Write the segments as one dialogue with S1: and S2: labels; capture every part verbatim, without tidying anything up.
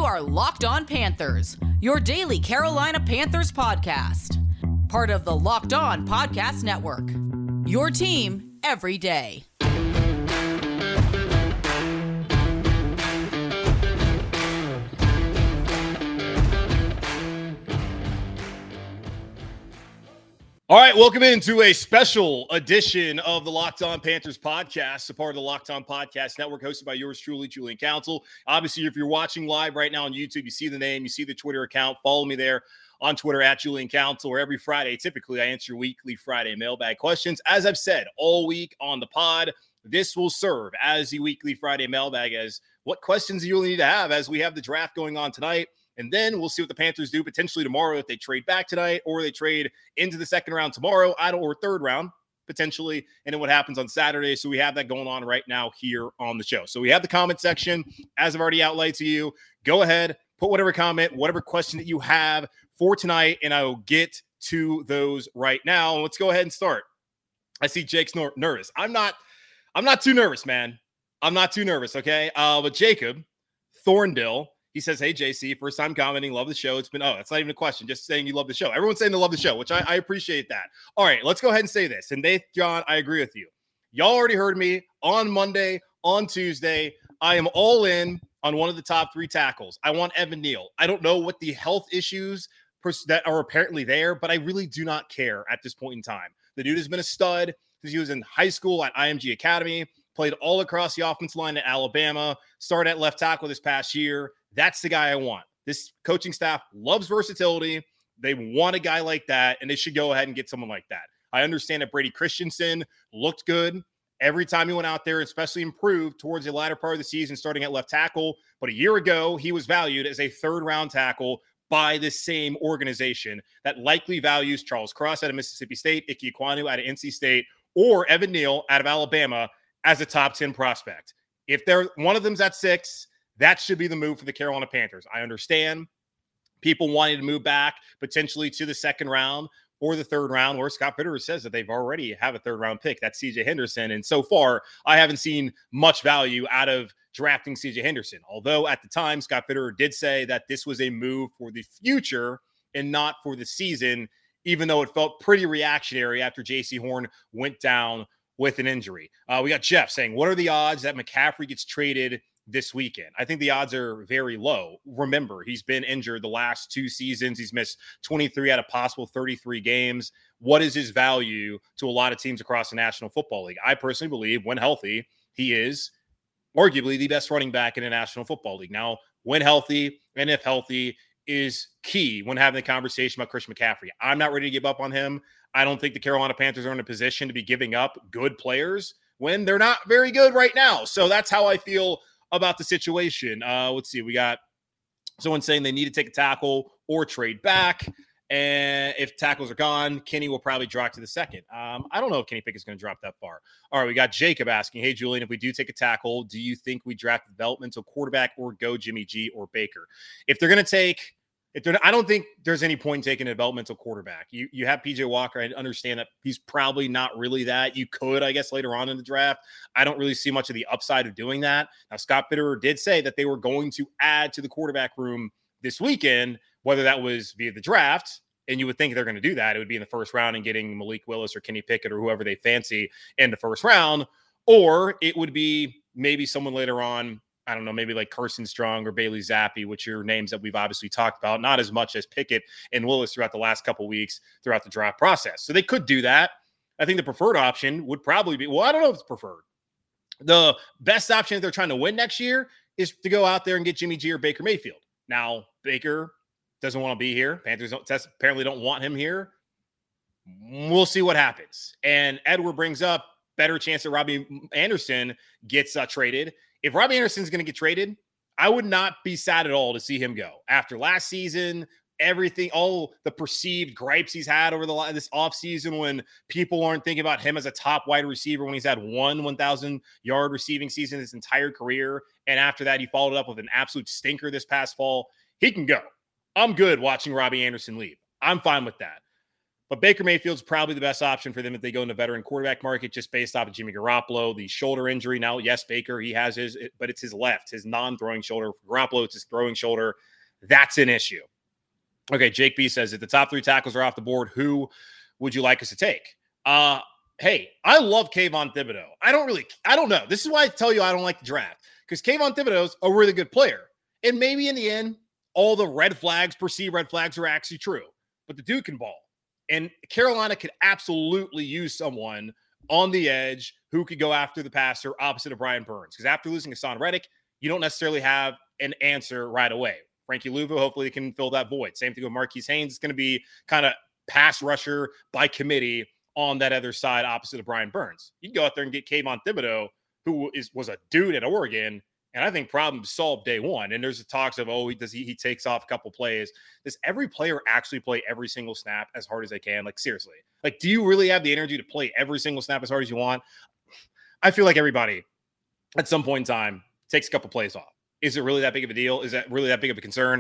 S1: are Locked On Panthers, your daily Carolina Panthers podcast. Part of the Locked On Podcast Network, your team every day.
S2: All right, welcome into a special edition of the Locked On Panthers podcast, a part of the Locked On Podcast Network, hosted by yours truly, Julian Council. Obviously, if you're watching live right now on YouTube, you see the name, you see the Twitter account. Follow me there on Twitter at Julian Council, where every Friday, typically, I answer weekly Friday mailbag questions. As I've said all week on the pod, this will serve as the weekly Friday mailbag as what questions you really need to have as we have the draft going on tonight. And then we'll see what the Panthers do potentially tomorrow if they trade back tonight or they trade into the second round tomorrow, I don't, or third round potentially, and then what happens on Saturday. So we have that going on right now here on the show. So we have the comment section, as I've already outlined to you. Go ahead, put whatever comment, whatever question that you have for tonight, and I will get to those right now. And let's go ahead and start. I see Jake's ner- nervous. I'm not, I'm not too nervous, man. I'm not too nervous, okay? Uh, but Jacob Thorndill, he says, hey, J C, first time commenting, love the show. It's been, oh, that's not even a question, just saying you love the show. Everyone's saying they love the show, which I, I appreciate that. All right, let's go ahead and say this. And Nate, John, I agree with you. Y'all already heard me on Monday, on Tuesday. I am all in on one of the top three tackles. I want Evan Neal. I don't know what the health issues pers- that are apparently there, but I really do not care at this point in time. The dude has been a stud since he was in high school at I M G Academy, played all across the offensive line at Alabama, started at left tackle this past year. That's the guy I want. This coaching staff loves versatility. They want a guy like that, and they should go ahead and get someone like that. I understand that Brady Christensen looked good every time he went out there, especially improved towards the latter part of the season, starting at left tackle. But a year ago, he was valued as a third-round tackle by this same organization that likely values Charles Cross out of Mississippi State, Ike Ekwonu out of N C State, or Evan Neal out of Alabama as a top ten prospect. If they're one of them's at six, that should be the move for the Carolina Panthers. I understand people wanting to move back potentially to the second round or the third round, where Scott Fitterer says that they've already have a third round pick. That's C J Henderson. And so far, I haven't seen much value out of drafting C J Henderson. Although at the time, Scott Fitterer did say that this was a move for the future and not for the season, even though it felt pretty reactionary after J C Horn went down with an injury. Uh, we got Jeff saying, what are the odds that McCaffrey gets traded this weekend? I think the odds are very low. Remember, he's been injured the last two seasons. He's missed twenty-three out of possible thirty-three games. What is his value to a lot of teams across the National Football League? I personally believe when healthy, he is arguably the best running back in the National Football League. Now, when healthy and if healthy is key when having the conversation about Christian McCaffrey. I'm not ready to give up on him. I don't think the Carolina Panthers are in a position to be giving up good players when they're not very good right now. So that's how I feel about the situation. Uh, let's see. We got someone saying they need to take a tackle or trade back. And if tackles are gone, Kenny will probably drop to the second. Um, I don't know if Kenny Pickett is going to drop that far. All right, we got Jacob asking, hey, Julian, if we do take a tackle, do you think we draft developmental quarterback or go Jimmy G or Baker? If they're going to take If they're, I don't think there's any point in taking a developmental quarterback. You you have P J Walker. I understand that he's probably not really that. You could, I guess, later on in the draft. I don't really see much of the upside of doing that. Now, Scott Fitterer did say that they were going to add to the quarterback room this weekend, whether that was via the draft, and you would think they're going to do that. It would be in the first round and getting Malik Willis or Kenny Pickett or whoever they fancy in the first round, or it would be maybe someone later on, I don't know, maybe like Carson Strong or Bailey Zappi, which are names that we've obviously talked about, not as much as Pickett and Willis throughout the last couple of weeks throughout the draft process. So they could do that. I think the preferred option would probably be, well, I don't know if it's preferred. The best option if they're trying to win next year is to go out there and get Jimmy G or Baker Mayfield. Now, Baker doesn't want to be here. Panthers don't, apparently don't want him here. We'll see what happens. And Edward brings up better chance that Robbie Anderson gets uh, traded. If Robbie Anderson's going to get traded, I would not be sad at all to see him go. After last season, everything, all the perceived gripes he's had over the this offseason when people aren't thinking about him as a top wide receiver when he's had one one thousand-yard receiving season his entire career, and after that he followed up with an absolute stinker this past fall. He can go. I'm good watching Robbie Anderson leave. I'm fine with that. But Baker Mayfield's probably the best option for them if they go in the veteran quarterback market, just based off of Jimmy Garoppolo, the shoulder injury. Now, yes, Baker, he has his, but it's his left, his non-throwing shoulder. For Garoppolo, it's his throwing shoulder. That's an issue. Okay, Jake B says, if the top three tackles are off the board, who would you like us to take? Uh, hey, I love Kayvon Thibodeau. I don't really, I don't know. This is why I tell you I don't like the draft, because Kayvon Thibodeau's a really good player. And maybe in the end, all the red flags, perceived red flags, are actually true. But the dude can ball. And Carolina could absolutely use someone on the edge who could go after the passer opposite of Brian Burns. Because after losing Hassan Reddick, you don't necessarily have an answer right away. Frankie Louvu hopefully can fill that void. Same thing with Marquise Haynes. It's going to be kind of pass rusher by committee on that other side opposite of Brian Burns. You can go out there and get Kayvon Thibodeau, who is was a dude at Oregon, and I think problems solved day one. And there's the talks of, oh, he does he, he takes off a couple plays. Does every player actually play every single snap as hard as they can? Like, seriously. Like, do you really have the energy to play every single snap as hard as you want? I feel like everybody at some point in time takes a couple plays off. Is it really that big of a deal? Is that really that big of a concern?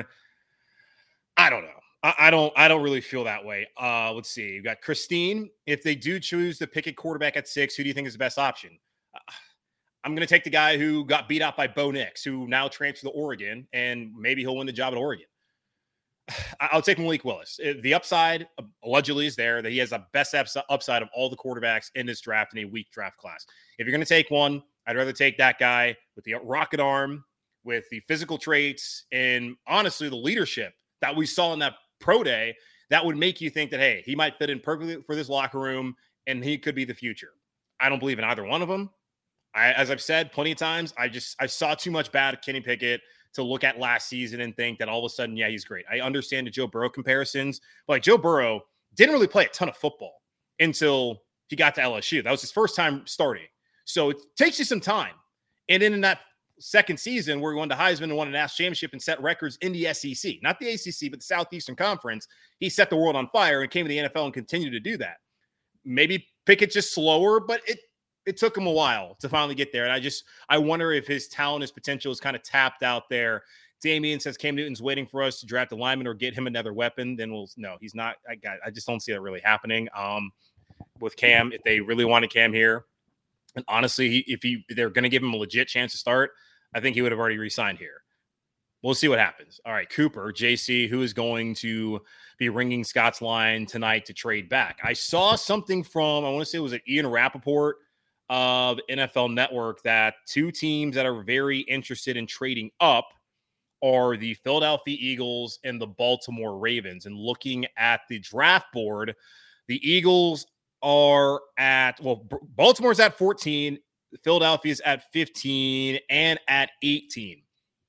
S2: I don't know. I, I don't I don't really feel that way. Uh, let's see. You've got Christine. If they do choose to pick a quarterback at six, who do you think is the best option? Uh, I'm going to take the guy who got beat out by Bo Nix, who now transferred to Oregon, and maybe he'll win the job at Oregon. I'll take Malik Willis. The upside allegedly is there, that he has the best upside of all the quarterbacks in this draft in a weak draft class. If you're going to take one, I'd rather take that guy with the rocket arm, with the physical traits, and honestly, the leadership that we saw in that pro day that would make you think that, hey, he might fit in perfectly for this locker room and he could be the future. I don't believe in either one of them. I, as I've said plenty of times, I just I saw too much bad Kenny Pickett to look at last season and think that all of a sudden, yeah, he's great. I understand the Joe Burrow comparisons, but like Joe Burrow didn't really play a ton of football until he got to L S U. That was his first time starting. So it takes you some time. And then in that second season where he won the Heisman and won a national championship and set records in the S E C, not the A C C, but the Southeastern Conference, he set the world on fire and came to the N F L and continued to do that. Maybe Pickett's just slower, but it it took him a while to finally get there. And I just, I wonder if his talent, his potential is kind of tapped out there. Damian says Cam Newton's waiting for us to draft a lineman or get him another weapon. Then we'll, no, he's not. I got, I just don't see that really happening um, with Cam. If they really wanted Cam here, and honestly, he, if he, they're going to give him a legit chance to start, I think he would have already re-signed here. We'll see what happens. All right, Cooper, J C, who is going to be ringing Scott's line tonight to trade back? I saw something from, I want to say it was at Ian Rappaport of N F L Network, that two teams that are very interested in trading up are the Philadelphia Eagles and the Baltimore Ravens. And looking at the draft board, the Eagles are at, well, Baltimore's at fourteen, Philadelphia's at fifteen, and at eighteen.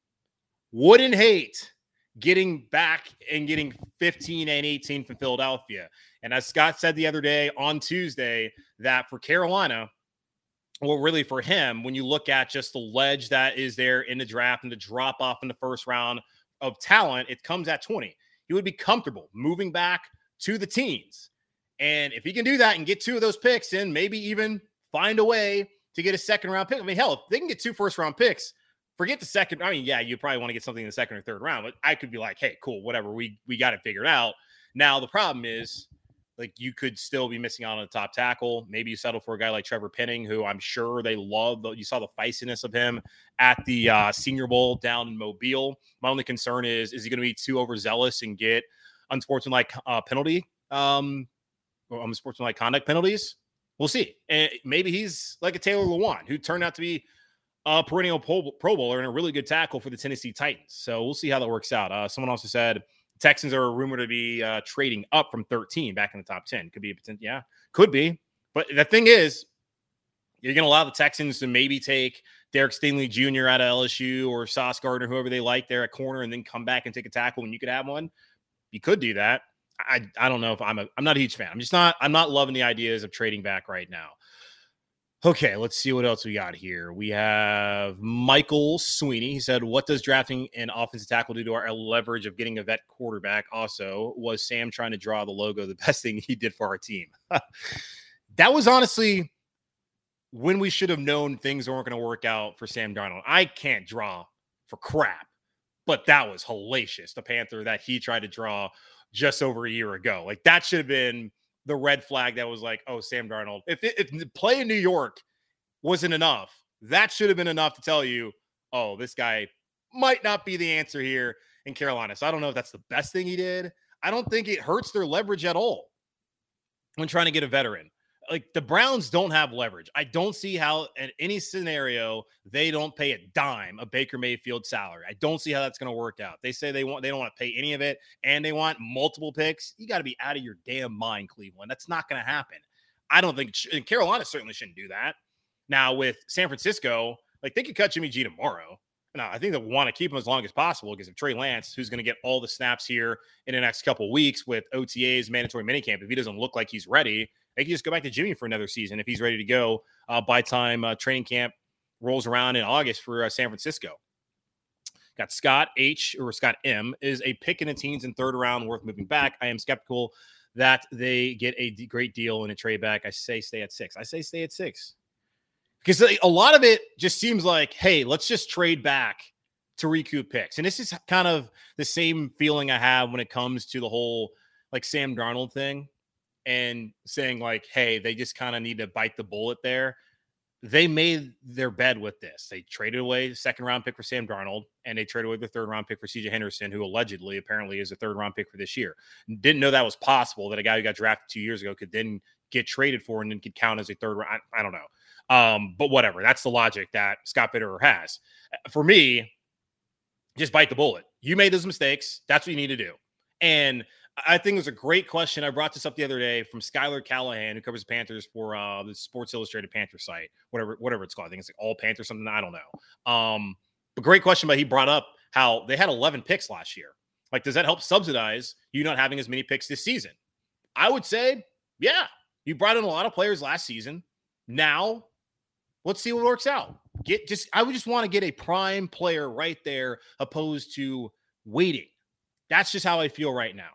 S2: Wouldn't hate getting back and getting fifteen and eighteen from Philadelphia. And as Scott said the other day on Tuesday, that for Carolina, well, really for him, when you look at just the ledge that is there in the draft and the drop off in the first round of talent, it comes at twenty. He would be comfortable moving back to the teens. And if he can do that and get two of those picks and maybe even find a way to get a second round pick. I mean, hell, if they can get two first round picks, forget the second. I mean, yeah, you probably want to get something in the second or third round, but I could be like, hey, cool, whatever. We, we got it figured out. Now, the problem is, like, you could still be missing out on a top tackle. Maybe you settle for a guy like Trevor Penning, who I'm sure they love. You saw the feistiness of him at the uh, Senior Bowl down in Mobile. My only concern is, is he going to be too overzealous and get unsportsmanlike uh, penalty, um, or unsportsmanlike conduct penalties? We'll see. And maybe he's like a Taylor Lewan, who turned out to be a perennial Pro Bowler and a really good tackle for the Tennessee Titans. So we'll see how that works out. Uh, someone also said Texans are rumored to be uh, trading up from thirteen back in the top ten. Could be a potential. Yeah, could be. But the thing is, you're going to allow the Texans to maybe take Derek Stingley Junior out of L S U or Sauce Gardner, whoever they like there at corner, and then come back and take a tackle when you could have one. You could do that. I, I don't know if I'm a, I'm not a huge fan. I'm just not, I'm not loving the ideas of trading back right now. Okay, let's see what else we got here. We have Michael Sweeney. He said, what does drafting an offensive tackle do to our leverage of getting a vet quarterback? Also, was Sam trying to draw the logo the best thing he did for our team? That was honestly when we should have known things weren't going to work out for Sam Darnold. I can't draw for crap, but that was hellacious. The Panther that he tried to draw just over a year ago. Like, that should have been the red flag that was like, oh, Sam Darnold. If, it, if the play in New York wasn't enough, that should have been enough to tell you, oh, this guy might not be the answer here in Carolina. So I don't know if that's the best thing he did. I don't think it hurts their leverage at all when trying to get a veteran. Like, the Browns don't have leverage. I don't see how in any scenario they don't pay a dime of Baker Mayfield salary. I don't see how that's going to work out. They say they want they don't want to pay any of it, and they want multiple picks. You got to be out of your damn mind, Cleveland. That's not going to happen. I don't think and Carolina certainly shouldn't do that. Now with San Francisco, like, they could cut Jimmy G tomorrow. Now, I think they want to keep him as long as possible because if Trey Lance, who's going to get all the snaps here in the next couple of weeks with O T As, mandatory minicamp, if he doesn't look like he's ready, they can just go back to Jimmy for another season if he's ready to go uh, by time uh, training camp rolls around in August for uh, San Francisco. Got Scott H, or Scott M, is a pick in the teens and third round worth moving back. I am skeptical that they get a d- great deal in a trade back. I say stay at six. I say stay at six. Because a lot of it just seems like, hey, let's just trade back to recoup picks. And this is kind of the same feeling I have when it comes to the whole, like, Sam Darnold thing. And saying, like, hey, they just kind of need to bite the bullet there. They made their bed with this. They traded away the second round pick for Sam Darnold, and they traded away the third round pick for C J Henderson, who allegedly apparently is a third round pick for this year. Didn't know that was possible, that a guy who got drafted two years ago could then get traded for and then could count as a third round. I, I don't know. Um, but whatever. That's the logic that Scott Fitterer has. For me, just bite the bullet. You made those mistakes. That's what you need to do. And I think it was a great question. I brought this up the other day from Skylar Callahan, who covers Panthers for uh, the Sports Illustrated Panther site, whatever whatever it's called. I think it's like All Panthers, something. I don't know. Um, but great question. But he brought up how they had eleven picks last year. Like, does that help subsidize you not having as many picks this season? I would say, yeah. You brought in a lot of players last season. Now, let's see what works out. Get just. I would just want to get a prime player right there, opposed to waiting. That's just how I feel right now.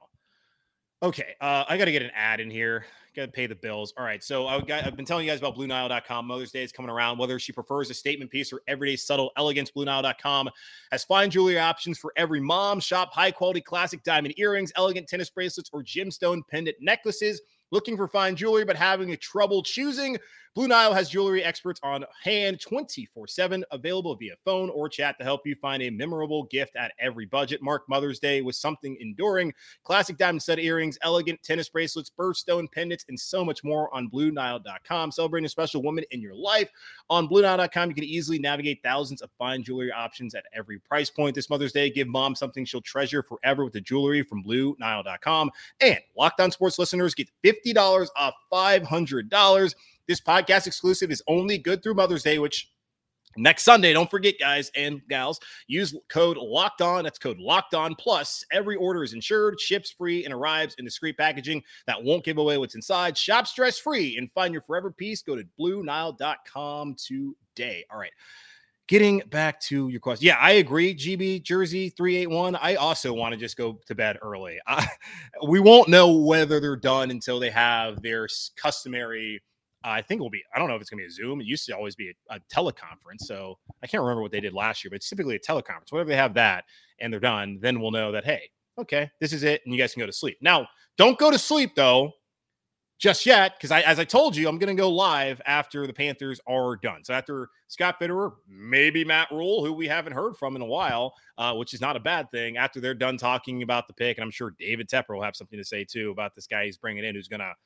S2: Okay, uh, I got to get an ad in here. Got to pay the bills. All right, so I've, got, I've been telling you guys about Blue Nile dot com. Mother's Day is coming around. Whether she prefers a statement piece or everyday subtle elegance, Blue Nile dot com has fine jewelry options for every mom. Shop high-quality classic diamond earrings, elegant tennis bracelets, or gemstone pendant necklaces. Looking for fine jewelry but having a trouble choosing? Blue Nile has jewelry experts on hand twenty-four seven, available via phone or chat to help you find a memorable gift at every budget. Mark Mother's Day with something enduring. Classic diamond stud earrings, elegant tennis bracelets, birthstone pendants, and so much more on Blue Nile dot com. Celebrating a special woman in your life. On Blue Nile dot com, you can easily navigate thousands of fine jewelry options at every price point. This Mother's Day, give mom something she'll treasure forever with the jewelry from Blue Nile dot com. And Locked On Sports listeners get fifty dollars off five hundred dollars. This podcast exclusive is only good through Mother's Day, which next Sunday. Don't forget, guys and gals, use code Locked On. That's code Locked On. Plus, every order is insured, ships free, and arrives in discreet packaging that won't give away what's inside. Shop stress free and find your forever piece. Go to Blue Nile dot com today. All right. Getting back to your question. Yeah, I agree. G B Jersey three eight one. I also want to just go to bed early. I, we won't know whether they're done until they have their customary Uh, I think it will be, I don't know if it's going to be a Zoom. It used to always be a, a teleconference. So I can't remember what they did last year, but it's typically a teleconference. Whenever they have that and they're done, then we'll know that, hey, okay, this is it. And you guys can go to sleep. Now, don't go to sleep, though, just yet, because I, as I told you, I'm going to go live after the Panthers are done. So after Scott Fitterer, maybe Matt Rule, who we haven't heard from in a while, uh, which is not a bad thing, after they're done talking about the pick, and I'm sure David Tepper will have something to say, too, about this guy he's bringing in who's going to,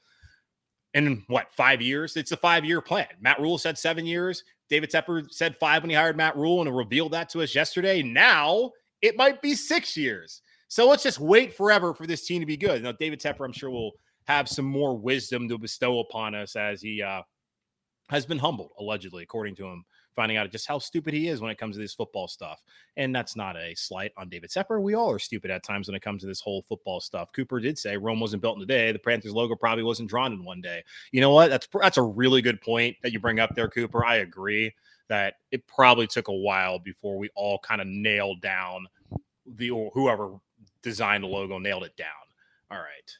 S2: in what, five years? It's a five-year plan. Matt Rule said seven years. David Tepper said five when he hired Matt Rule and revealed that to us yesterday. Now it might be six years. So let's just wait forever for this team to be good. Now, David Tepper, I'm sure, will have some more wisdom to bestow upon us as he uh, has been humbled, allegedly, according to him, finding out just how stupid he is when it comes to this football stuff. And that's not a slight on David Tepper. We all are stupid at times when it comes to this whole football stuff. Cooper did say Rome wasn't built in a day. The Panthers logo probably wasn't drawn in one day. You know what? That's that's a really good point that you bring up there, Cooper. I agree that it probably took a while before we all kind of nailed down the, or whoever designed the logo nailed it down. All right.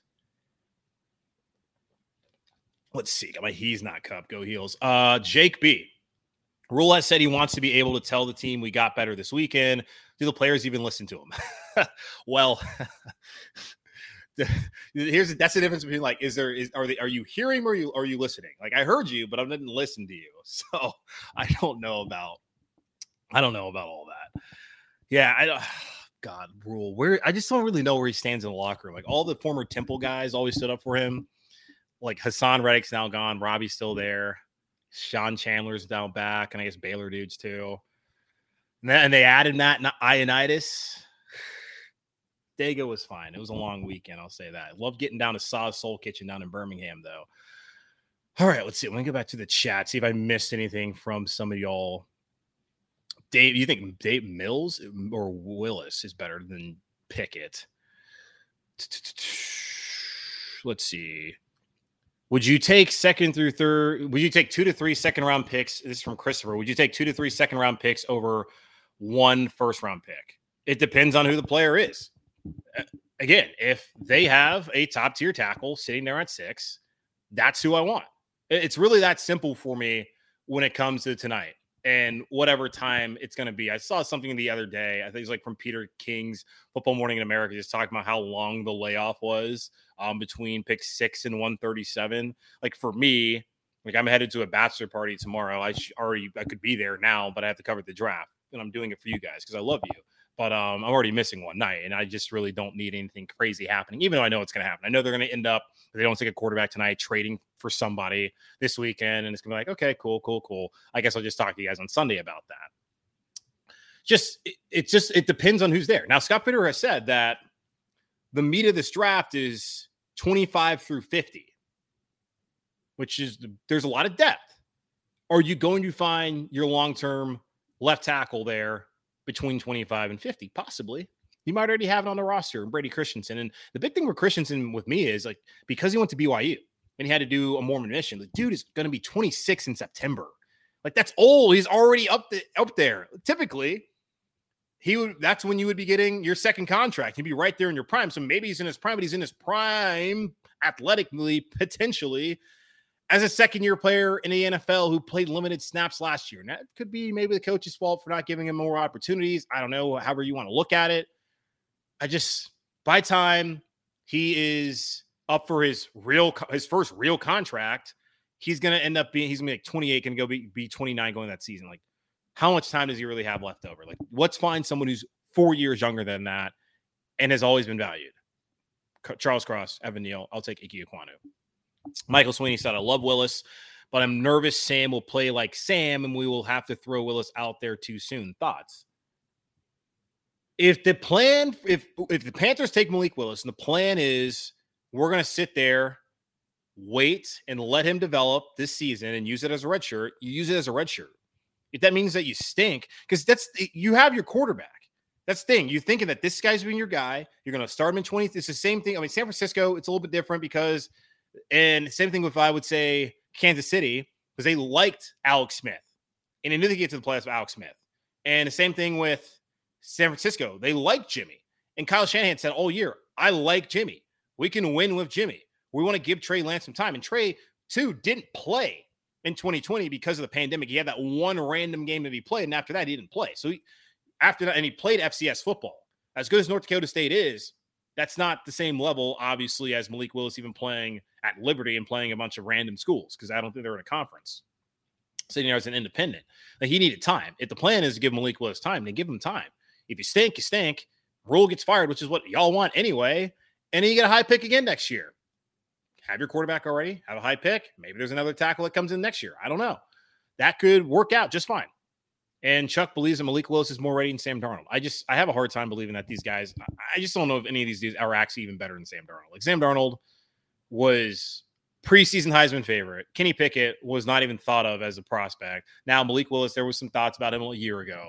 S2: Let's see. Got my He's Not Cup. Go Heels. Uh, Jake B. Rule has said he wants to be able to tell the team we got better this weekend. Do the players even listen to him? Well, here's that's the difference between like, is there is are they are you hearing or are you are you listening? Like I heard you, but I didn't listen to you. So I don't know about I don't know about all that. Yeah, I don't God Rhule. Where I just don't really know where he stands in the locker room. Like all the former Temple guys always stood up for him. Like Hassan Reddick's now gone, Robbie's still there. Sean Chandler's down back, and I guess Baylor dudes too. And, then, and they added Matt Ioannidis. Dago was fine. It was a long weekend, I'll say that. Love getting down to Saw's Soul Kitchen down in Birmingham, though. All right, let's see. Let me go back to the chat, see if I missed anything from some of y'all. Dave, you think Dave Mills or Willis is better than Pickett? Let's see. Would you take second through third? Would you take two to three second round picks? This is from Christopher. Would you take two to three second round picks over one first round pick? It depends on who the player is. Again, if they have a top tier tackle sitting there at six, that's who I want. It's really that simple for me when it comes to tonight and whatever time it's going to be. I saw something the other day. I think it's like from Peter King's Football Morning in America, just talking about how long the layoff was um, between pick six and one thirty-seven. Like for me, like I'm headed to a bachelor party tomorrow. I sh- already I could be there now, but I have to cover the draft, and I'm doing it for you guys because I love you. But um, I'm already missing one night, and I just really don't need anything crazy happening, even though I know it's going to happen. I know they're going to end up, if they don't take a quarterback tonight, trading for somebody this weekend, and it's going to be like, okay, cool, cool, cool. I guess I'll just talk to you guys on Sunday about that. Just, it, it just, it depends on who's there. Now, Scott Pitter has said that the meat of this draft is twenty-five through fifty, which is, there's a lot of depth. Are you going to find your long-term left tackle there between twenty-five and fifty? Possibly. You might already have it on the roster, Brady Christensen. And the big thing with Christensen with me is like, because he went to B Y U and he had to do a Mormon mission, the dude is going to be twenty-six in September. Like that's old. He's already up, the, up there. Typically, he would, that's when you would be getting your second contract. He'd be right there in your prime. So maybe he's in his prime, but he's in his prime athletically, potentially, as a second-year player in the N F L who played limited snaps last year. And that could be maybe the coach's fault for not giving him more opportunities. I don't know, however you want to look at it. I just, by time he is up for his real, his first real contract, he's going to end up being, he's going to be like twenty-eight, going to go be, be twenty-nine going that season. Like, how much time does he really have left over? Like, let's find someone who's four years younger than that and has always been valued. Charles Cross, Evan Neal, I'll take Ike Ekwonu. Michael Sweeney said, I love Willis, but I'm nervous Sam will play like Sam and we will have to throw Willis out there too soon. Thoughts? If the plan, if if the Panthers take Malik Willis and the plan is we're going to sit there, wait, and let him develop this season and use it as a red shirt, you use it as a red shirt. If that means that you stink, because that's you have your quarterback. That's the thing. You're thinking that this guy's being your guy. You're going to start him in twentieth. It's the same thing. I mean, San Francisco, it's a little bit different because – and same thing with, I would say, Kansas City, because they liked Alex Smith. And they knew they could get to the playoffs with Alex Smith. And the same thing with San Francisco. They liked Jimmy. And Kyle Shanahan said all year, I like Jimmy. We can win with Jimmy. We want to give Trey Lance some time. And Trey, too, didn't play in twenty twenty because of the pandemic. He had that one random game that he played, and after that, he didn't play. So he, after that, and he played F C S football. As good as North Dakota State is, that's not the same level, obviously, as Malik Willis even playing at Liberty and playing a bunch of random schools, because I don't think they're in a conference. Sitting there as an independent. Like, he needed time. If the plan is to give Malik Willis time, then give him time. If you stink, you stink. Rhule gets fired, which is what y'all want anyway, and then you get a high pick again next year. Have your quarterback already. Have a high pick. Maybe there's another tackle that comes in next year. I don't know. That could work out just fine. And Chuck believes that Malik Willis is more ready than Sam Darnold. I just, I have a hard time believing that these guys, I just don't know if any of these dudes are actually even better than Sam Darnold. Like, Sam Darnold was preseason Heisman favorite. Kenny Pickett was not even thought of as a prospect. Now, Malik Willis, there was some thoughts about him a year ago.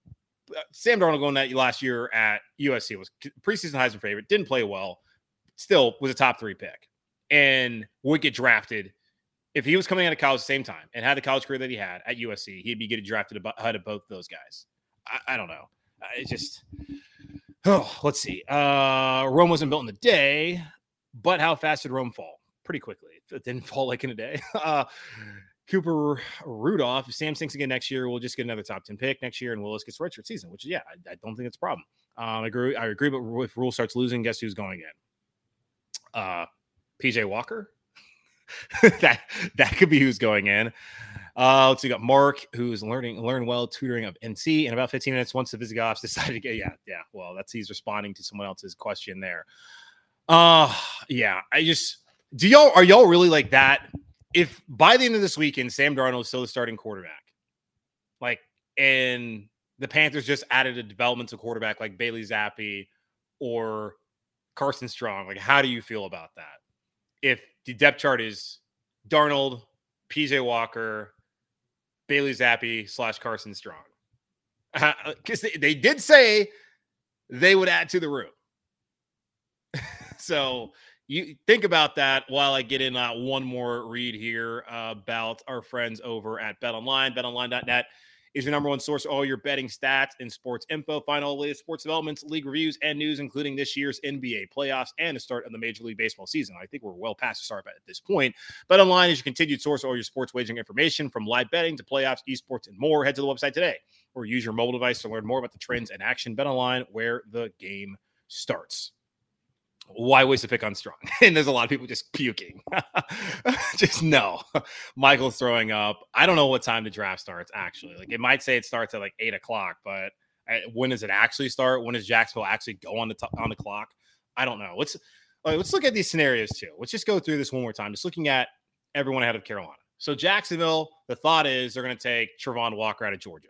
S2: Sam Darnold going that last year at U S C was preseason Heisman favorite, didn't play well, still was a top three pick, and would get drafted. If he was coming out of college at the same time and had the college career that he had at U S C, he'd be getting drafted ahead of both those guys. I, I don't know. It's just, oh, let's see. Uh, Rome wasn't built in a day, but how fast did Rome fall? Pretty quickly. It didn't fall like in a day. Uh, Cooper Rudolph, if Sam sinks again next year, we'll just get another top ten pick next year, and Willis gets redshirt season, which, yeah, I, I don't think it's a problem. Um, I agree. I agree, but if Rhule starts losing, guess who's going in? Uh, P J Walker. that that could be who's going in. Uh, let's see, we got Mark, who's learning learn well tutoring of N C in about fifteen minutes. Once the Visigoths decided to get, yeah, yeah. Well, that's he's responding to someone else's question there. Uh, yeah. I just do y'all are y'all really like that? If by the end of this weekend, Sam Darnold is still the starting quarterback, like, and the Panthers just added a developmental quarterback like Bailey Zappi or Carson Strong, like, how do you feel about that? If the depth chart is Darnold, P J Walker, Bailey Zappi slash Carson Strong, because uh, they, they did say they would add to the room. So you think about that while I get in uh, one more read here uh, about our friends over at BetOnline. bet online dot net is your number one source for all your betting stats and sports info. Find all the latest sports developments, league reviews, and news, including this year's N B A playoffs and the start of the Major League Baseball season. I think we're well past the start at this point. BetOnline is your continued source for all your sports wagering information, from live betting to playoffs, esports, and more. Head to the website today or use your mobile device to learn more about the trends and action. BetOnline, where the game starts. Why waste a pick on Strong? And there's a lot of people just puking. Just no. Michael's throwing up. I don't know what time the draft starts, actually. Like, it might say it starts at like eight o'clock, but when does it actually start? When does Jacksonville actually go on the t- on the clock? I don't know. Let's uh, let's look at these scenarios too. Let's just go through this one more time. Just looking at everyone ahead of Carolina. So Jacksonville, the thought is they're going to take Travon Walker out of Georgia,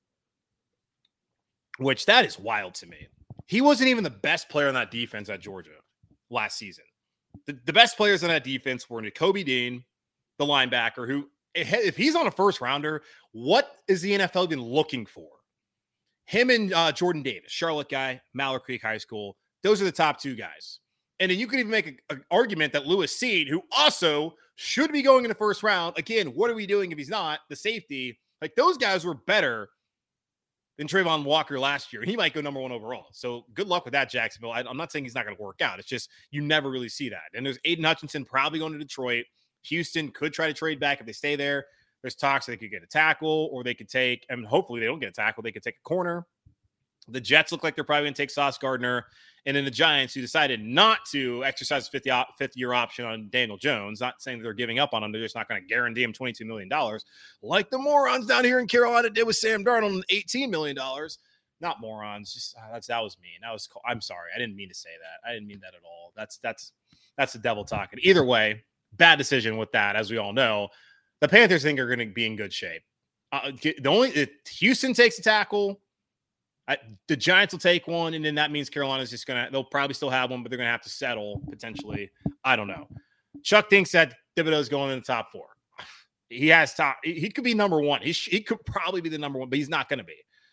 S2: which that is wild to me. He wasn't even the best player on that defense at Georgia last season. The, the best players on that defense were Nakobe Dean, the linebacker, who, if he's on a first rounder, what is the N F L even looking for? Him and uh, Jordan Davis, Charlotte guy, Mallard Creek High School. Those are the top two guys. And then you could even make an argument that Lewis Seed, who also should be going in the first round, again, what are we doing if he's not? The safety, like, those guys were better than Travon Walker last year. He might go number one overall. So good luck with that, Jacksonville. I, I'm not saying he's not going to work out. It's just you never really see that. And there's Aiden Hutchinson probably going to Detroit. Houston could try to trade back if they stay there. There's talks that they could get a tackle, or they could take, I mean, hopefully they don't get a tackle. They could take a corner. The Jets look like they're probably going to take Sauce Gardner. And then the Giants, who decided not to exercise a fifth, fifth year option on Daniel Jones, not saying that they're giving up on him. They're just not going to guarantee him twenty-two million dollars like the morons down here in Carolina did with Sam Darnold and eighteen million dollars. Not morons. Just uh, that's that was mean. That was I'm sorry. I didn't mean to say that. I didn't mean that at all. That's that's that's the devil talking. Either way, bad decision with that, as we all know. The Panthers think are going to be in good shape. Uh, the only if Houston takes a tackle, I, the Giants will take one, and then that means Carolina's just going to – they'll probably still have one, but they're going to have to settle potentially. I don't know. Chuck thinks that Thibodeau's going in the top four. He has top – he could be number one. He, sh- he could probably be the number one, but he's not going to be.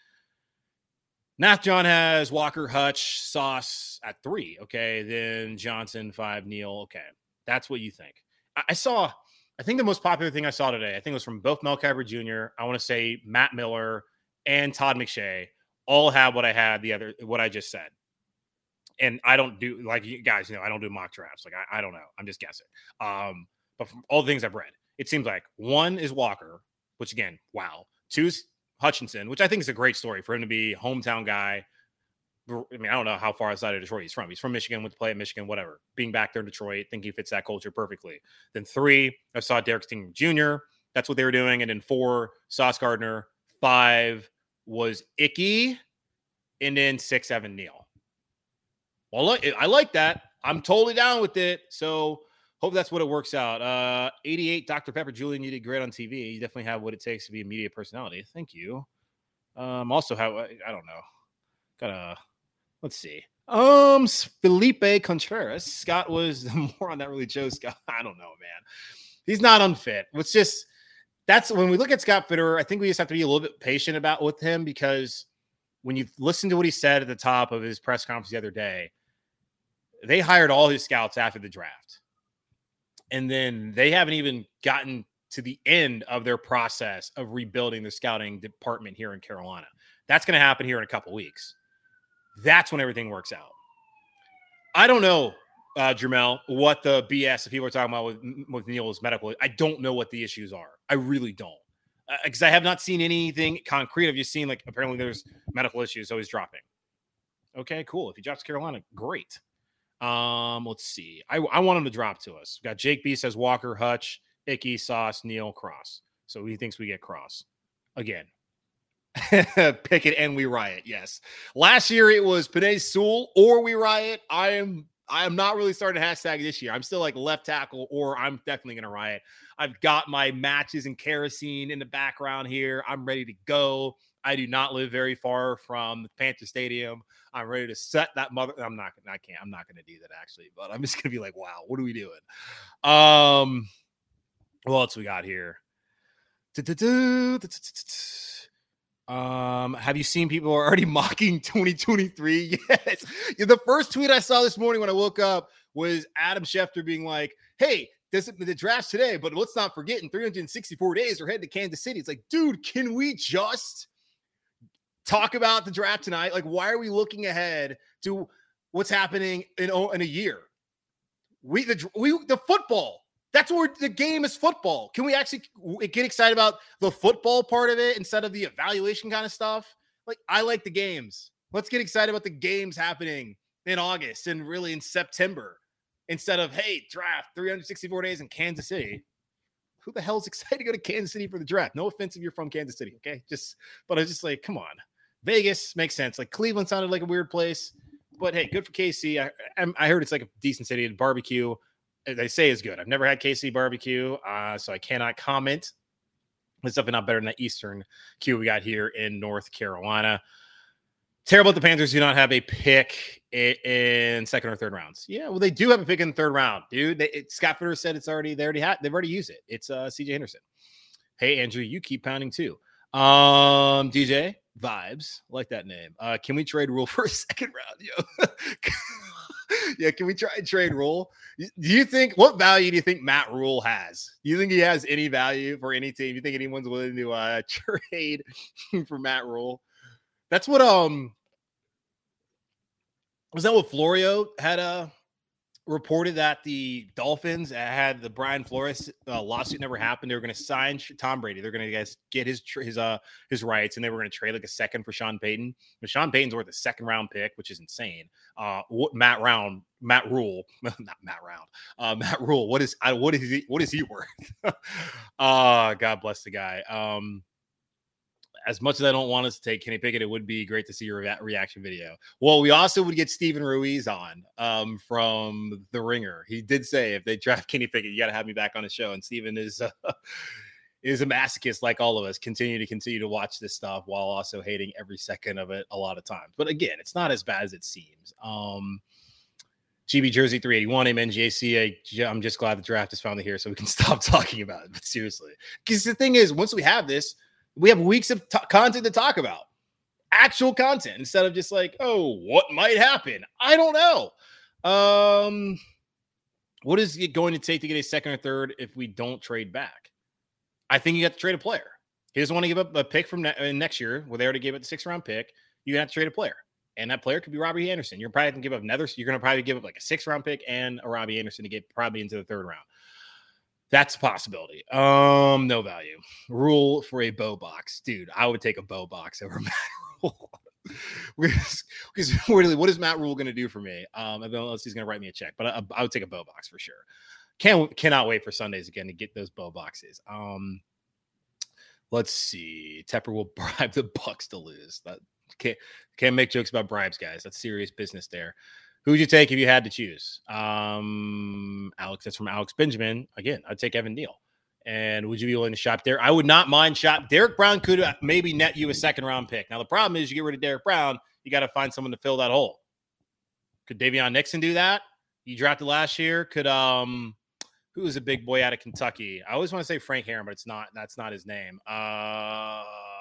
S2: Nath John has Walker, Hutch, Sauce at three. Okay, then Johnson, five, Neal. Okay, that's what you think. I, I saw – I think the most popular thing I saw today, I think it was from both Mel Kiper Junior, I want to say Matt Miller, and Todd McShay. All have what I had the other, what I just said. And I don't do, like, you guys, you know, I don't do mock drafts. Like, I, I don't know. I'm just guessing. Um, but from all the things I've read, it seems like one is Walker, which again, wow. Two is Hutchinson, which I think is a great story for him to be a hometown guy. I mean, I don't know how far outside of Detroit he's from. He's from Michigan, went to play at Michigan, whatever. Being back there in Detroit, think he fits that culture perfectly. Then three, I saw Derek Stingley Junior That's what they were doing. And then four, Sauce Gardner. Five was Icky, and then six, seven, Neal. Well, look, I like that. I'm totally down with it. So hope that's what it works out. Uh, eighty-eight, Doctor Pepper Julian, you did great on T V. You definitely have what it takes to be a media personality. Thank you. Um, also, how I don't know. Gotta let's see. Um, Felipe Contreras. Scott was the more on that really chose Scott. I don't know, man. He's not unfit. It's just that's when we look at Scott Fitterer. I think we just have to be a little bit patient about with him, because when you listen to what he said at the top of his press conference the other day, they hired all his scouts after the draft. And then they haven't even gotten to the end of their process of rebuilding the scouting department here in Carolina. That's going to happen here in a couple weeks. That's when everything works out. I don't know, uh, Jermel, what the B S that people are talking about with, with Neal's medical. I don't know what the issues are. I really don't. Because uh, I have not seen anything concrete. I've just seen, like, apparently there's medical issues, so he's dropping. Okay, cool. If he drops Carolina, great. Um, let's see. I, I want him to drop to us. We've got Jake B says Walker, Hutch, Icky, Sauce, Neal, Cross. So he thinks we get Cross again. Pickett and we riot. Yes. Last year it was Penei Sewell or we riot. I am I am not really starting to hashtag this year. I'm still like left tackle or I'm definitely going to riot. I've got my matches and kerosene in the background here. I'm ready to go. I do not live very far from the Panther Stadium. I'm ready to set that mother. I'm not I can't. I'm not going to do that actually, but I'm just going to be like, wow, what are we doing? Um, what else we got here? Um, have you seen people are already mocking twenty twenty-three? Yes. The first tweet I saw this morning when I woke up was Adam Schefter being like, hey, this the draft's today, but let's not forget in three hundred sixty-four days we're heading to Kansas City. It's like, dude, can we just talk about the draft tonight? Like, why are we looking ahead to what's happening in, in a year? We the we the football. That's where the game is football. Can we actually get excited about the football part of it instead of the evaluation kind of stuff? Like, I like the games. Let's get excited about the games happening in August and really in September instead of, hey, draft three hundred sixty-four days in Kansas City. Who the hell is excited to go to Kansas City for the draft? No offense if you're from Kansas City, okay? Just, but I was just like, come on. Vegas makes sense. Like, Cleveland sounded like a weird place, but hey, good for K C. I, I heard it's like a decent city. Barbecue, they say is good. I've never had K C barbecue, uh, so I cannot comment. It's definitely not better than that Eastern Q we got here in North Carolina. Terrible that the Panthers do not have a pick in second or third rounds. Yeah, well, they do have a pick in the third round, dude. They, it, Scott Fitter said it's already they already had they've already used it. It's uh, C J Henderson. Hey, Andrew, you keep pounding too. Um, D J Vibes, like that name. Uh, can we trade Rule for a second round, yo? Yeah, can we try and trade Rule? Do you think what value do you think Matt Rule has? Do you think he has any value for any team? Do you think anyone's willing to uh, trade for Matt Rule? That's what um was that what Florio had uh reported that the Dolphins had the Brian Flores uh, lawsuit never happened. They were going to sign Tom Brady. They're going to guys get his his uh his rights, and they were going to trade like a second for Sean Payton. But Sean Payton's worth a second round pick, which is insane. Uh, what Matt Round, Matt Rule, not Matt Round, uh, Matt Rule. What is I, what is he? What is he worth? uh God bless the guy. Um. As much as I don't want us to take Kenny Pickett, it would be great to see your re- reaction video. Well, we also would get Steven Ruiz on um, from The Ringer. He did say if they draft Kenny Pickett, you got to have me back on the show. And Steven is uh, is a masochist like all of us. Continue to continue to watch this stuff while also hating every second of it a lot of times. But again, it's not as bad as it seems. Um, G B Jersey three eighty-one, amen, J C. I, I'm just glad the draft is finally here so we can stop talking about it. But seriously, because the thing is, once we have this, we have weeks of t- content to talk about, actual content, instead of just like, oh, what might happen? I don't know. Um, what is it going to take to get a second or third if we don't trade back? I think you have to trade a player. He doesn't want to give up a pick from ne- next year where they already gave up the sixth round pick. You have to trade a player. And that player could be Robbie Anderson. You're probably going to give up another. You're going to probably give up like a sixth round pick and a Robbie Anderson to get probably into the third round. That's a possibility. Um, no value. Rule for a bow box. Dude, I would take a bow box over Matt Rule. Because really, what is Matt Rule going to do for me? Um, unless he's going to write me a check. But I, I would take a bow box for sure. Can't cannot wait for Sundays again to get those bow boxes. Um, let's see. Tepper will bribe the Bucks to lose. That can't can't make jokes about bribes, guys. That's serious business there. Who would you take if you had to choose? Um, Alex, that's from Alex Benjamin. Again, I'd take Evan Neal. And would you be willing to shop there? I would not mind shop. Derek Brown could maybe net you a second round pick. Now, the problem is you get rid of Derek Brown, you got to find someone to fill that hole. Could Davion Nixon do that? You drafted last year. Could, um, who was a big boy out of Kentucky? I always want to say Frank Heron, but it's not. That's not his name. Uh,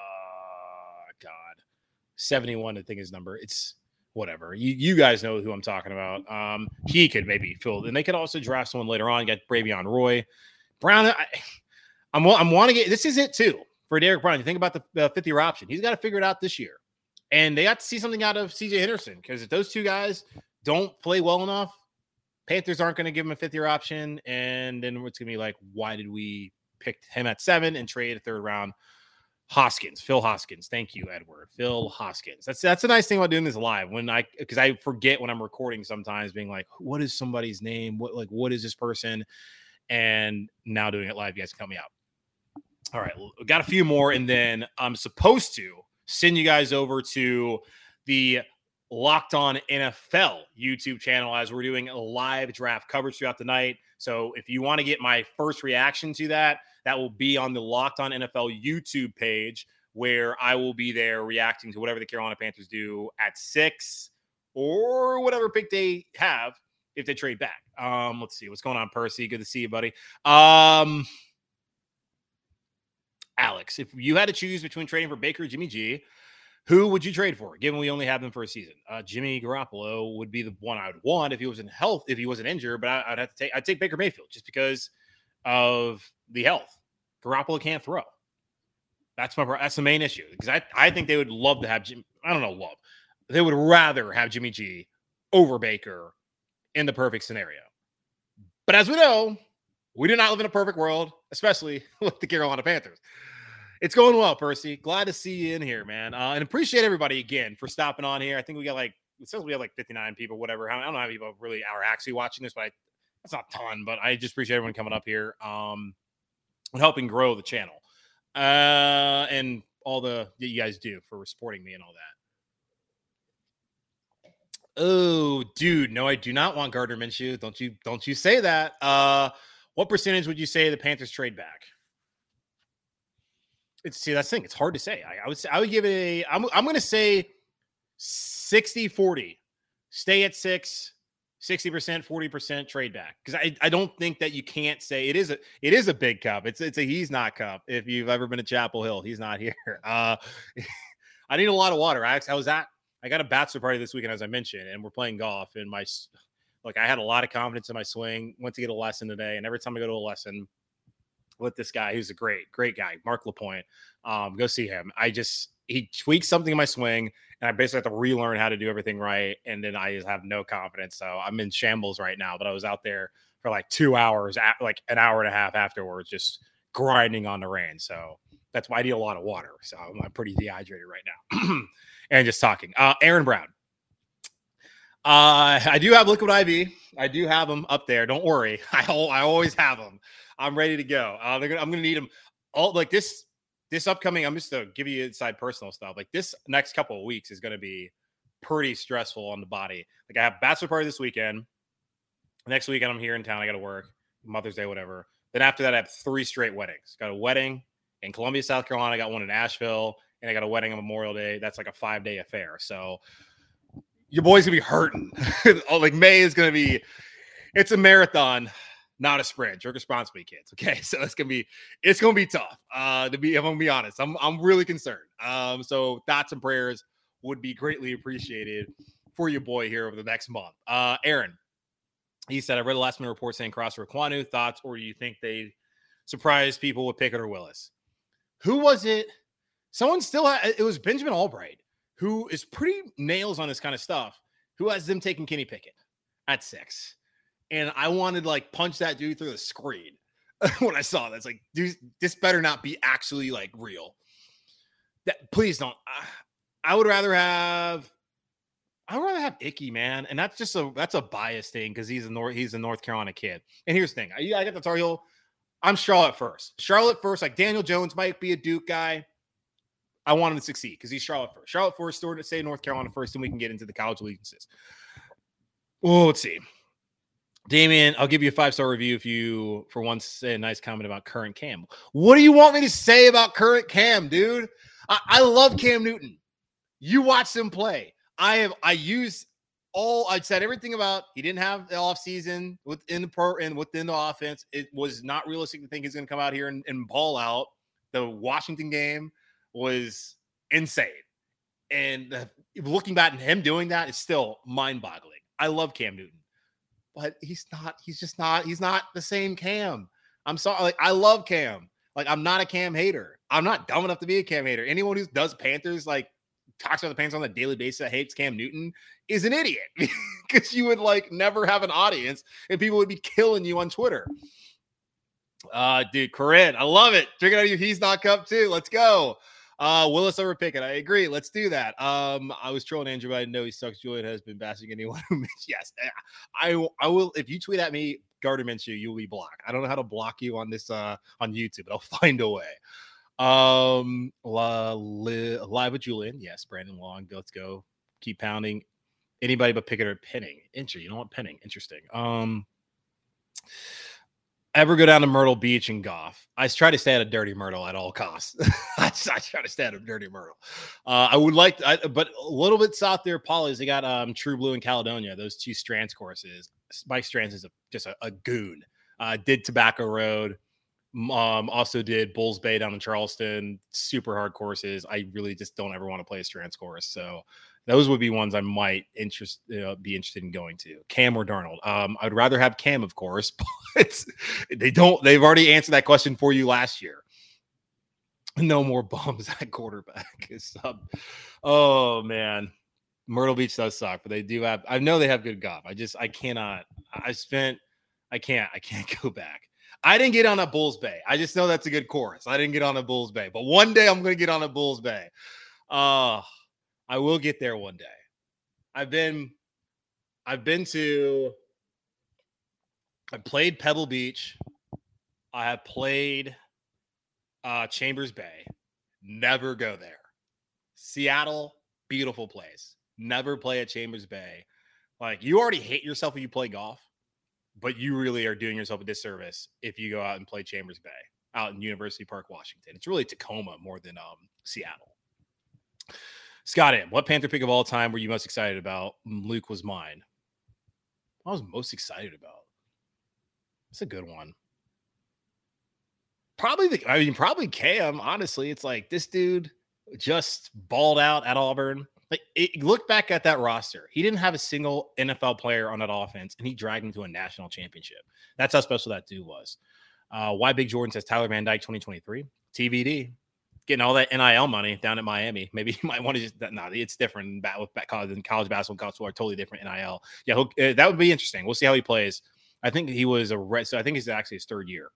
S2: God. seventy-one, I think his number. It's whatever. You you guys know who I'm talking about. Um, he could maybe fill, and they could also draft someone later on. You got Bravion Roy, Brown. I, I'm I'm want to get. This is it too for Derek Brown. You think about the uh, fifth year option. He's got to figure it out this year, and they got to see something out of C J Henderson because if those two guys don't play well enough, Panthers aren't going to give him a fifth year option, and then it's going to be like, why did we pick him at seven and trade a third round Hoskins, Phil Hoskins. Thank you, Edward. Phil Hoskins. That's that's a nice thing about doing this live. When I because I forget when I'm recording sometimes, being like, what is somebody's name? What like what is this person? And now doing it live, you guys can help me out. All right, we got a few more, and then I'm supposed to send you guys over to the Locked On N F L YouTube channel as we're doing a live draft coverage throughout the night. So if you want to get my first reaction to that, that will be on the Locked On N F L YouTube page, where I will be there reacting to whatever the Carolina Panthers do at six or whatever pick they have if they trade back. Um, let's see what's going on, Percy. Good to see you, buddy. Um, Alex, if you had to choose between trading for Baker or Jimmy G, who would you trade for, given we only have them for a season? Uh, Jimmy Garoppolo would be the one I would want if he was in health, if he wasn't injured, but I, I'd have to take, I'd take Baker Mayfield just because of the health. Garoppolo can't throw. That's my, that's the main issue, because I, I think they would love to have Jim. I don't know, love. They would rather have Jimmy G over Baker in the perfect scenario. But as we know, we do not live in a perfect world, especially with the Carolina Panthers. It's going well, Percy. Glad to see you in here, man. Uh, and appreciate everybody again for stopping on here. I think we got like, it says we have like fifty-nine people, whatever. I don't know how many people really are actually watching this, but I, that's not a ton, but I just appreciate everyone coming up here um, and helping grow the channel uh, and all the that you guys do for supporting me and all that. Oh, dude, no, I do not want Gardner Minshew. Don't you, don't you say that. Uh, what percentage would you say the Panthers trade back? It's, see, that's the thing. It's hard to say. I, I would say, I would give it a, I'm, I'm going to say sixty forty. Stay at six, sixty percent, forty percent trade back. Because I, I don't think that you can't say it is a, it is a big cup. It's, it's a, he's not cup. If you've ever been to Chapel Hill, he's not here. Uh, I need a lot of water. I, I was at, I got a bachelor party this weekend, as I mentioned, and we're playing golf. And my, like, I had a lot of confidence in my swing. Went to get a lesson today. And every time I go to a lesson with this guy, who's a great, great guy, Mark Lapointe, um, go see him. I just, he tweaked something in my swing, and I basically have to relearn how to do everything right. And then I just have no confidence. So I'm in shambles right now, but I was out there for like two hours, at, like an hour and a half afterwards, just grinding on the range. So that's why I need a lot of water. So I'm, I'm pretty dehydrated right now. And just talking. Uh, Aaron Brown. Uh, I do have Liquid I V. I do have them up there. Don't worry. I, I always have them. I'm ready to go. Uh, they're gonna, I'm going to need them all like this, this upcoming. I'm just to give you inside personal stuff. Like this next couple of weeks is going to be pretty stressful on the body. Like I have bachelor party this weekend. Next weekend I'm here in town. I got to work Mother's Day, whatever. Then after that, I have three straight weddings. Got a wedding in Columbia, South Carolina. I got one in Asheville, and I got a wedding on Memorial Day. That's like a five day affair. So your boy's gonna be hurting. Oh, like May is gonna be, it's a marathon, not a sprint. Drink responsibly, kids. Okay, so it's gonna be, it's gonna be tough. Uh, to be, I'm gonna be honest. I'm, I'm really concerned. Um, so thoughts and prayers would be greatly appreciated for your boy here over the next month. Uh, Aaron, he said, I read a last minute report saying Crosser Kwanu. Thoughts, or do you think they surprised people with Pickett or Willis? Who was it? Someone still had, it was Benjamin Albright, who is pretty nails on this kind of stuff, who has them taking Kenny Pickett at six. And I wanted to like punch that dude through the screen when I saw that. It's like, dude, this better not be actually like real. That please don't. I, I would rather have, I would rather have Icky, man. And that's just a, that's a bias thing because he's a North, he's a North Carolina kid. And here's the thing. I, I got the Tar Heel. I'm Charlotte first. Charlotte first. Like Daniel Jones might be a Duke guy. I want him to succeed because he's Charlotte first. Charlotte first, store to say North Carolina first, and we can get into the college allegiances. Well, let's see. Damian, I'll give you a five-star review if you, for once, say a nice comment about current Cam. What do you want me to say about current Cam, dude? I, I love Cam Newton. You watch him play. I have I use all I said everything about he didn't have the offseason within the pro and within the offense. It was not realistic to think he's going to come out here and, and ball out. The Washington game was insane. And uh, looking back at him doing that is still mind-boggling. I love Cam Newton, but he's not, he's just not, he's not the same Cam. I'm sorry. Like, I love Cam. Like, I'm not a Cam hater. I'm not dumb enough to be a Cam hater. Anyone who does Panthers, like, talks about the Panthers on a daily basis that hates Cam Newton is an idiot because you would, like, never have an audience and people would be killing you on Twitter. Uh, dude, Corinne, I love it. Drinking out of your He's Not Cup, too. Let's go. Uh, Willis over Pickett. I agree. Let's do that. Um, I was trolling Andrew, but I know he sucks. Julian has been bashing anyone who makes. Yes, I, I will. If you tweet at me, Gardner Minshew, you will be blocked. I don't know how to block you on this uh on YouTube, but I'll find a way. Um, la, li, live with Julian. Yes, Brandon Long. Let's go. Keep pounding. Anybody but Pickett or Penning. Interesting. You know what? Penning. Interesting. Um. Ever go down to Myrtle Beach and golf? I try to stay at a Dirty Myrtle at all costs. I, I try to stay at a Dirty Myrtle. Uh, I would like, to, I, but a little bit south there, Polly's. They got um, True Blue in Caledonia. Those two Strands courses. Mike Strands is a, just a, a goon. Uh, did Tobacco Road. Um, also did Bulls Bay down in Charleston. Super hard courses. I really just don't ever want to play a Strands course. So those would be ones I might interest uh, be interested in going to. Cam or Darnold. Um, I'd rather have Cam, of course, but they don't. They've already answered that question for you last year. No more bums at quarterback. Um, oh man, Myrtle Beach does suck, but they do have. I know they have good golf. I just I cannot. I spent. I can't. I can't go back. I didn't get on a Bulls Bay. I just know that's a good course. I didn't get on a Bulls Bay, but one day I'm going to get on a Bulls Bay. Uh I will get there one day. I've been, I've been to, I played Pebble Beach. I have played uh, Chambers Bay. Never go there. Seattle, beautiful place. Never play at Chambers Bay. Like, you already hate yourself if you play golf, but you really are doing yourself a disservice if you go out and play Chambers Bay out in University Park, Washington. It's really Tacoma more than um, Seattle. Scott M., what Panther pick of all time were you most excited about? Luke was mine. I was most excited about. That's a good one. Probably the, I mean, probably Cam, honestly. It's like this dude just balled out at Auburn. Like, it, look back at that roster. He didn't have a single N F L player on that offense, and he dragged him to a national championship. That's how special that dude was. Uh, why Big Jordan says Tyler Van Dyke twenty twenty-three. T B D. Getting all that N I L money down at Miami. Maybe you might want to just, no, it's different. With college and college basketball and college football are totally different N I L. Yeah, uh, that would be interesting. We'll see how he plays. I think he was a red, so I think he's actually his third year.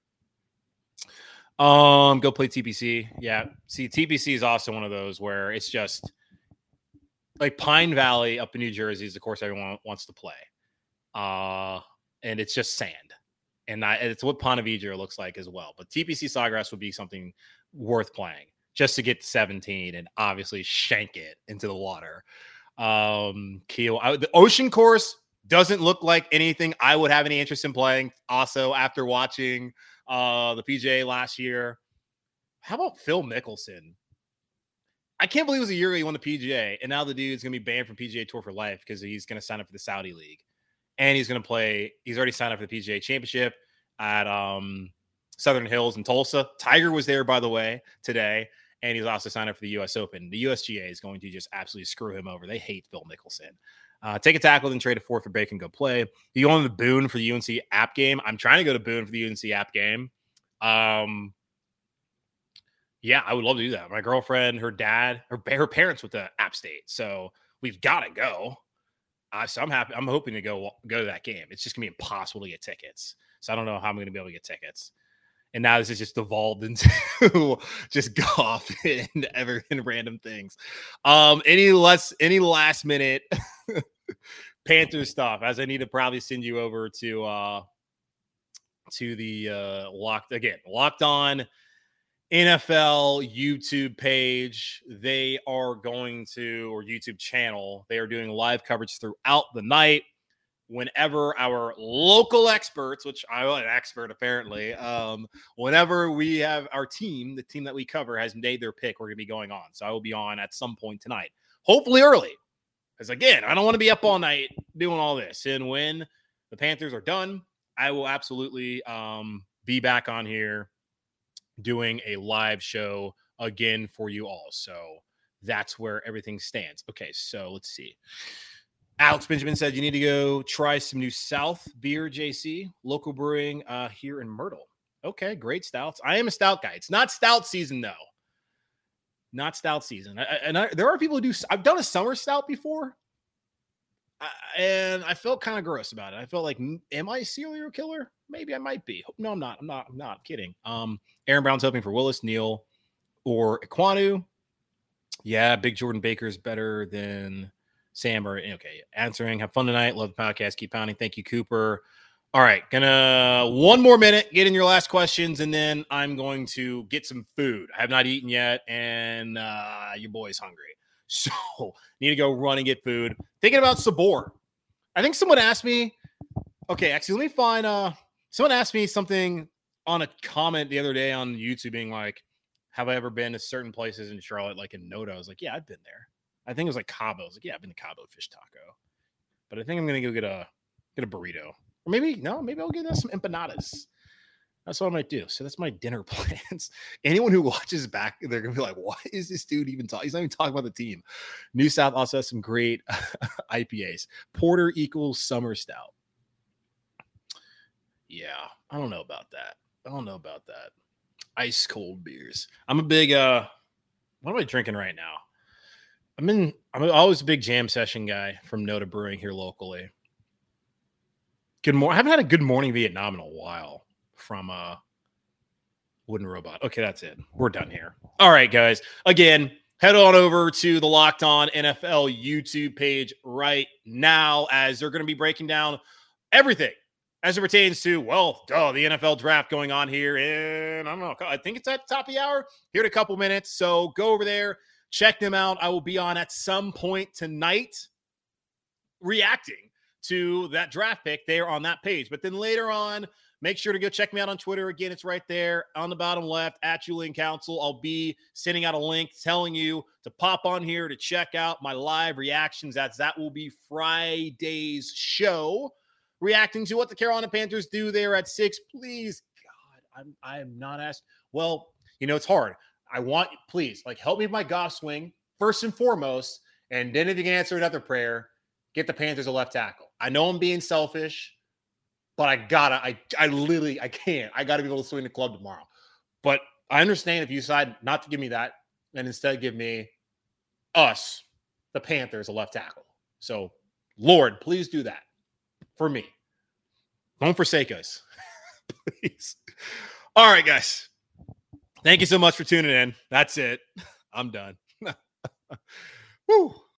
S2: Um, go play T P C. Yeah, see, T P C is also one of those where it's just like Pine Valley up in New Jersey is the course everyone wants to play. Uh, and it's just sand. And I, it's what Ponte Vedra looks like as well. But T P C Sawgrass would be something worth playing, just to get to seventeen and obviously shank it into the water. Um, Keel, I, the ocean course doesn't look like anything I would have any interest in playing. Also, after watching uh, the P G A last year, how about Phil Mickelson? I can't believe it was a year ago he won the P G A, and now the dude's going to be banned from P G A Tour for life because he's going to sign up for the Saudi League. And he's going to play, he's already signed up for the P G A Championship at um, Southern Hills in Tulsa. Tiger was there, by the way, today, and he's also signed up for the U S Open. The U S G A is going to just absolutely screw him over. They hate Phil Mickelson. Uh, take a tackle, then trade a four for Bacon, go play. You go on the Boone for the U N C app game. I'm trying to go to Boone for the U N C app game. Um, yeah, I would love to do that. My girlfriend, her dad, her, her parents with the App State. So we've got to go. Uh, so I'm happy. I'm hoping to go go to that game. It's just gonna be impossible to get tickets. So I don't know how I'm gonna be able to get tickets. And now this has just evolved into just golf and ever and random things. Um, any less, any last minute Panthers stuff? As I need to probably send you over to uh, to the uh, locked again, Locked On N F L YouTube page. They are going to, or YouTube channel, they are doing live coverage throughout the night. Whenever our local experts, which I'm an expert apparently, um, whenever we have our team, the team that we cover has made their pick, we're going to be going on. So I will be on at some point tonight, hopefully early. Because again, I don't want to be up all night doing all this. And when the Panthers are done, I will absolutely um, be back on here doing a live show again for you all. So that's where everything stands. Okay, so let's see. Alex Benjamin said you need to go try some new South beer, J C, local brewing uh, here in Myrtle. Okay, great stouts. I am a stout guy. It's not stout season, though. Not stout season. I, and I, there are people who do. I've done a summer stout before, I, and I felt kind of gross about it. I felt like, am I a serial killer? Maybe I might be. No, I'm not. I'm not. I'm not I'm kidding. Um, Aaron Brown's hoping for Willis, Neal, or Ekwonu. Yeah, Big Jordan Baker is better than Sam. Or okay, answering. Have fun tonight. Love the podcast. Keep pounding. Thank you, Cooper. All right, gonna one more minute, get in your last questions, and then I'm going to get some food. I have not eaten yet, and uh, your boy's hungry. So need to go run and get food. Thinking about Sabor. I think someone asked me, okay, actually, let me find, uh, someone asked me something on a comment the other day on YouTube being like, have I ever been to certain places in Charlotte, like in Noda? I was like, yeah, I've been there. I think it was like Cabo. I was like, yeah, I've been to Cabo Fish Taco. But I think I'm going to go get a, get a burrito. Or maybe, no, maybe I'll get uh, some empanadas. That's what I might do. So that's my dinner plans. Anyone who watches back, they're going to be like, what is this dude even talking? He's not even talking about the team. New South also has some great I P As. Porter equals summer stout. Yeah, I don't know about that. I don't know about that. Ice cold beers. I'm a big, uh, what am I drinking right now? I'm in, I'm always a big jam session guy from Noda Brewing here locally. Good morning. I haven't had a good morning Vietnam in a while from uh Wooden Robot. Okay, that's it. We're done here. All right, guys. Again, head on over to the Locked On N F L YouTube page right now, as they're going to be breaking down everything as it pertains to, well, duh, the N F L draft going on here in, I don't know, I think it's at the top of the hour, here in a couple minutes. So go over there, check them out. I will be on at some point tonight reacting to that draft pick there on that page. But then later on, make sure to go check me out on Twitter. Again, it's right there on the bottom left at Julian Council. I'll be sending out a link telling you to pop on here to check out my live reactions, as that will be Friday's show, reacting to what the Carolina Panthers do there at six. Please, God, I'm I am not asked. Well, you know, it's hard. I want, please, like, help me with my golf swing first and foremost. And then if you can answer another prayer, get the Panthers a left tackle. I know I'm being selfish, but I gotta, I, I literally, I can't. I gotta be able to swing the club tomorrow. But I understand if you decide not to give me that and instead give me us, the Panthers, a left tackle. So, Lord, please do that for me. Don't forsake us, please. All right, guys. Thank you so much for tuning in. That's it. I'm done. Woo.